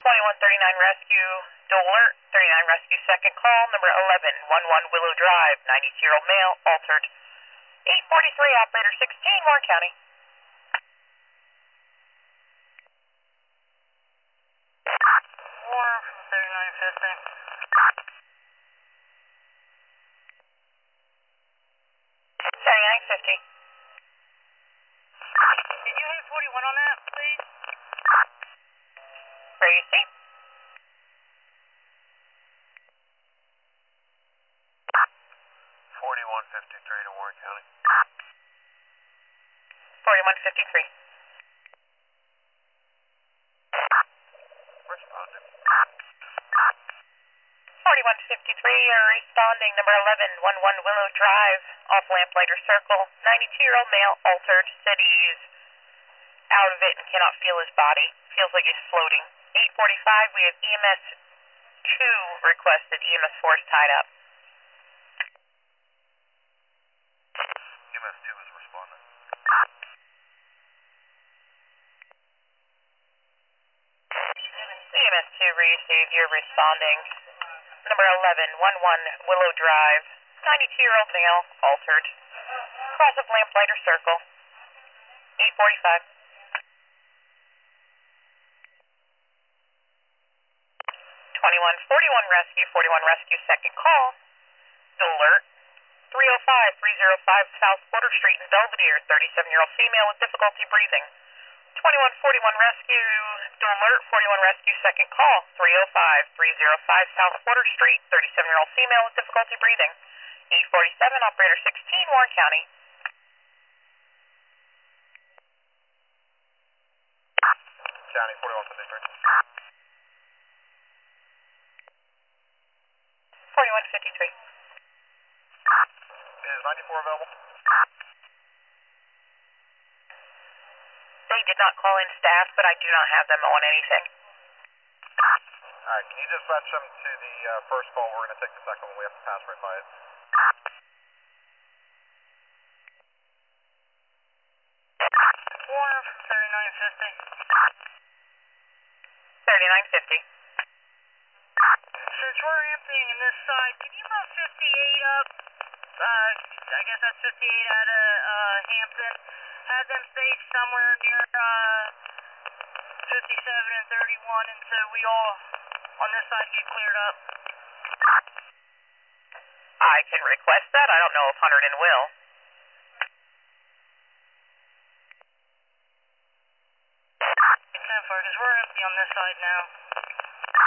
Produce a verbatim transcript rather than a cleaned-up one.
twenty-one thirty-nine rescue, dual alert, thirty-nine rescue second call, number eleven one one Willow Drive, ninety-year-old male, altered. eight forty-three, operator sixteen, Warren County. Warren from thirty-nine fifty. thirty-nine fifty. Did you hit forty-one on that, please? Ready to see? forty-one fifty-three to Warren County. forty-one fifty-three. Responding. forty-one fifty-three, you're responding, number eleven one one Willow Drive, off Lamplighter Circle, ninety-two-year-old male, altered, said he's out of it and cannot feel his body, feels like he's floating. eight forty-five, we have E M S two requested, E M S four is tied up. E M S two is responding. E M S two received, you're responding. Number eleven one one Willow Drive, ninety-two-year-old male, altered. Cross of Lamplighter Circle, eight forty-five. twenty-one forty-one rescue, forty-one rescue second call. Dual alert, three oh five three oh five South Porter Street in Belvedere, thirty-seven-year-old female with difficulty breathing. twenty-one forty-one rescue, dual alert, forty-one rescue second call, three oh five three oh five South Porter Street, thirty-seven-year-old female with difficulty breathing. eight forty-seven, operator sixteen, Warren County. County forty-one fifty-three. forty-one fifty-three. Is ninety-four available? They did not call in staff, but I do not have them on anything. Alright, can you dispatch them to the uh, first call? We're going to take the second one. We have to pass right by it. Warren from thirty-nine fifty. thirty-nine fifty. Since we're emptying in this side, can you move fifty-eight up? Uh, I guess that's fifty-eight out of uh, Hampton. Have them stage somewhere near uh, fifty-seven and thirty-one until we all on this side get cleared up. I can request that. I don't know if Hunterdon will. ten four, because we're empty on this side now.